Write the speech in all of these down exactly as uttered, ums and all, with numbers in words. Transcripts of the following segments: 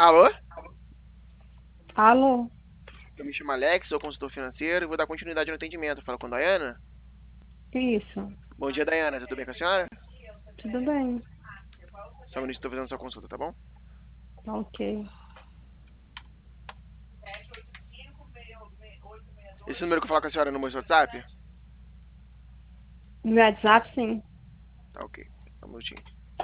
Alô? Alô? Eu me chamo Alex, sou consultor financeiro e vou dar continuidade no atendimento. Fala com a Dayana. Isso, Bom dia, Dayana. Tudo bem com a senhora? tudo bem. Só um minuto, estou fazendo sua consulta, tá bom? Ok. Esse número que eu falo com a senhora é no meu WhatsApp? No WhatsApp, sim. Tá, ok. Só um minutinho.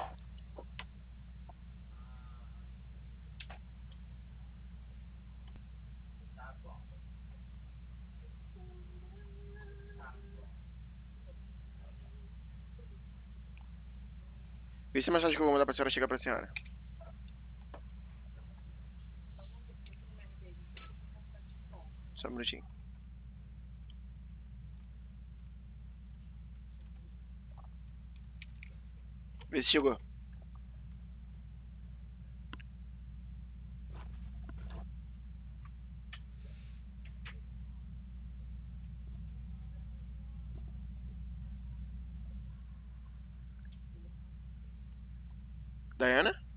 Vê se a mensagem que eu vou mandar pra senhora chega pra senhora. Só um minutinho. Vê se chegou. Dayana?